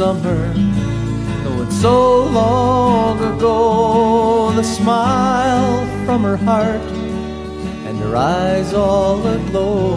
summer, though it's so long ago. The smile from her heart and her eyes all aglow.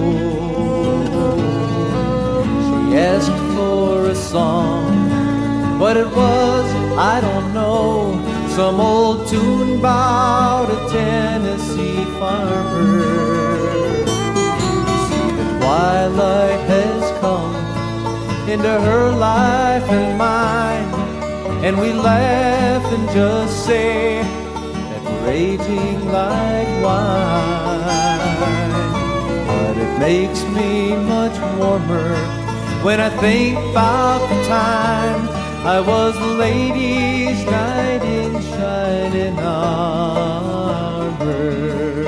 She asked for a song, what it was, I don't know. Some old tune about a Tennessee farmer. See, the twilight has come into her life and mine, and we laugh and just say that we're aging like wine. But it makes me much warmer when I think about the time I was the ladies' night in Shining Harbor.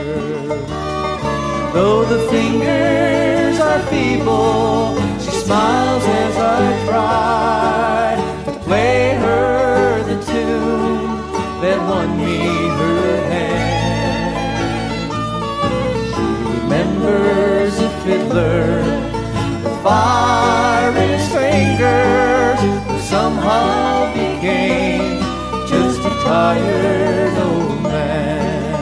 Though the fingers are feeble, she smiles as I try to play her the tune that won me her hand. She remembers a fiddler with fire in his fingers, somehow became just a tired old man.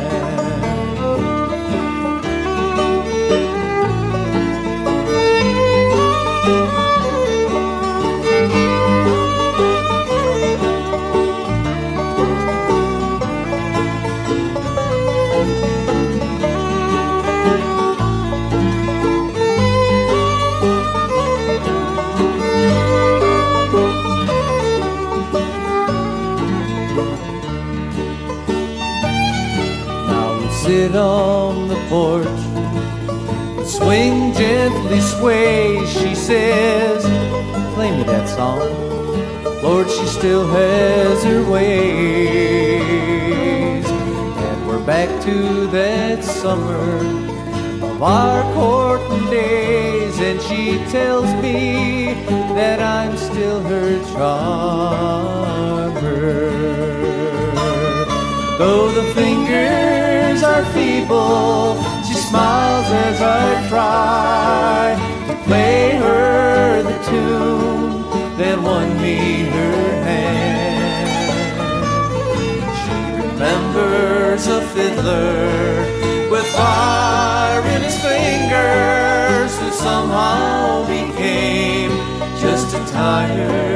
Sit on the porch, swing gently, sway. She says, play me that song. Lord, she still has her ways. And we're back to that summer of our courting days. And she tells me that I'm still her charmer. Though the fingers are feeble, she smiles as I try to play her the tune that won me her hand. She remembers a fiddler with fire in his fingers who somehow became just a tired